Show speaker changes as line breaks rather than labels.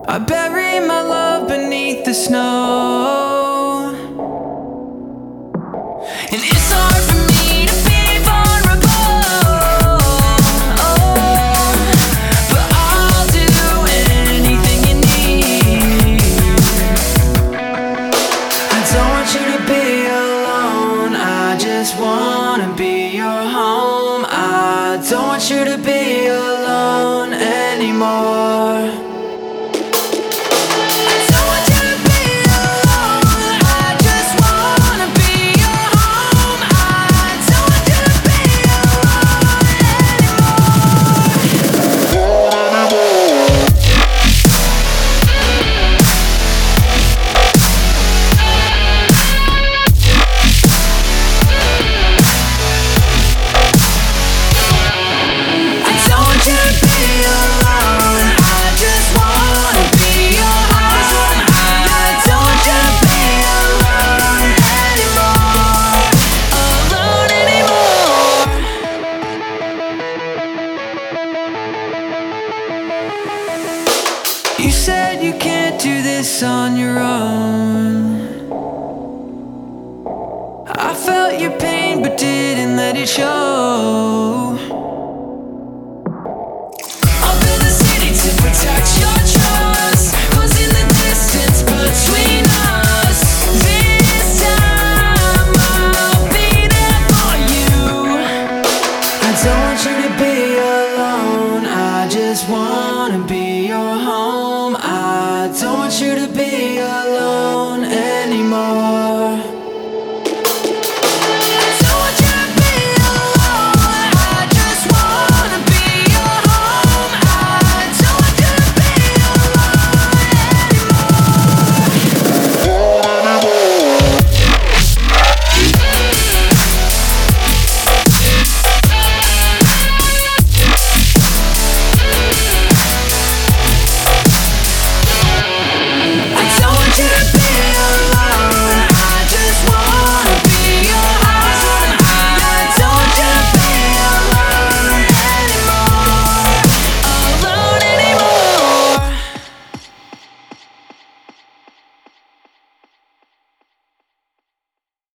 I bury my love beneath the snow, and it's hard for me to be vulnerable, but I'll do anything you need. I don't want you to be alone, I just wanna be your home. I don't want you to be alone anymore. You said you can't do this on your own. I felt your pain but didn't let it show. I'll build a city to protect your trust, 'cause in the distance between us, this time I'll be there for you. I don't want you to be alone, I just wanna be your home. I don't want you to be